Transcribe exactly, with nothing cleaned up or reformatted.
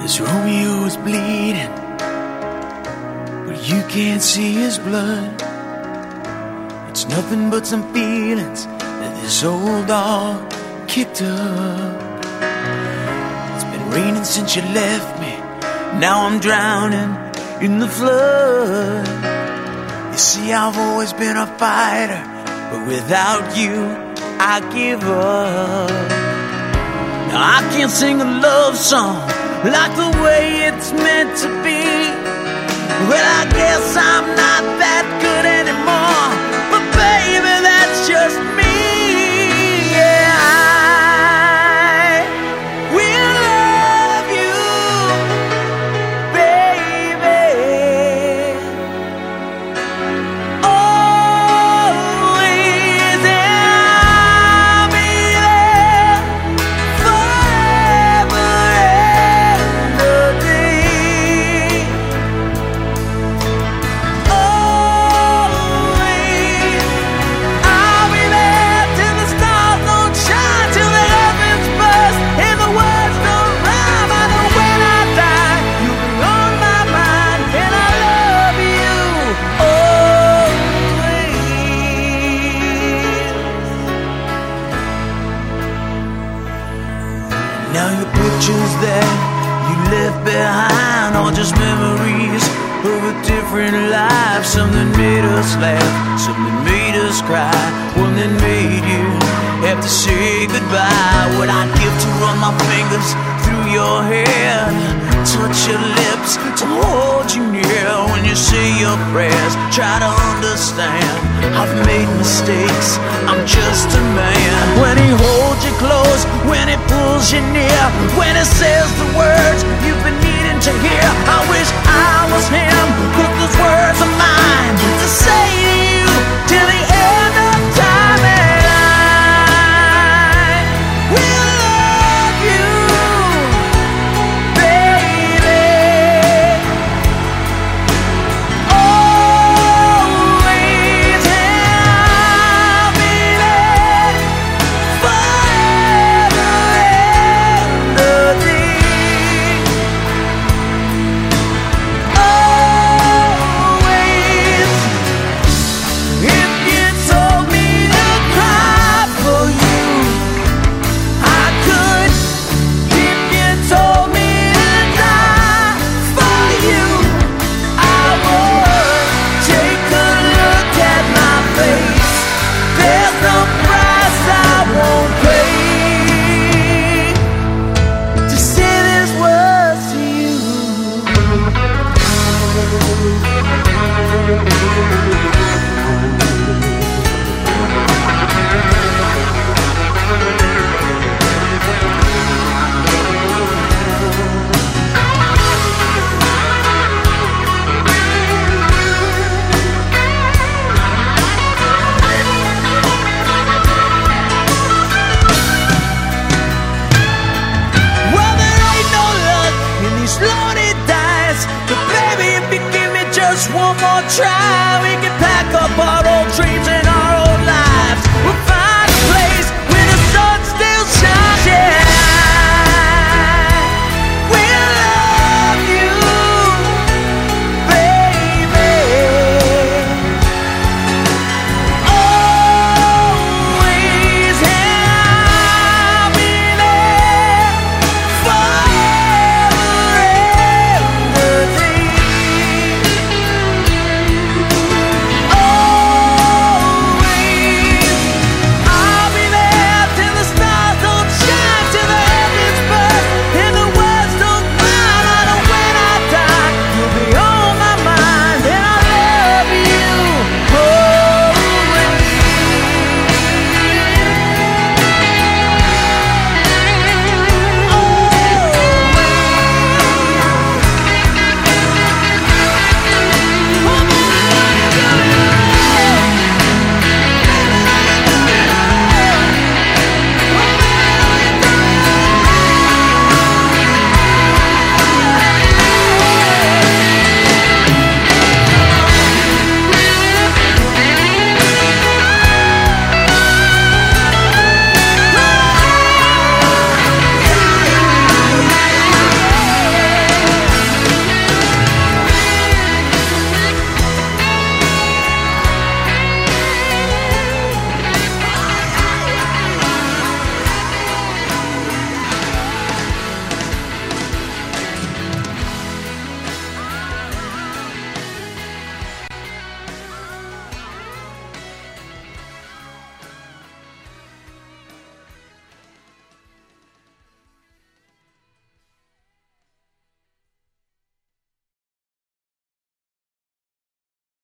Romeo is bleeding, but you can't see his blood. It's nothing but some feelings that this old dog kicked up. It's been raining since you left me, now I'm drowning in the flood. You see, I've always been a fighter, but without you, I give up. Now I can't sing a love song like the way it's meant to be. Well, I guess I'm not that good anymore, but baby, that's just me. Yeah, I will love you, baby, always, and I'll be there forever. Now your pictures that you left behind are just memories of a different life. Something made us laugh, something made us cry, one that made you have to say goodbye. What I'd give to run my fingers through your hair, touch your lips, to hold you near. When you say your prayers, try to understand I've made mistakes, I'm just a man. When he holds you close, when he pulls you near, when he says the words you've been needing to hear, I wish I was him, put those words of mine to say to you till the end of time. And I will love you, baby, always, and I'll be there forever and a day. Always. If you told me to cry for you, I could. If you told me to die for you, I would. Take a look at my face, there's no price I won't pay to say these words to you. Well, there ain't no luck in these lonely dice, but baby, if you give me just one more try,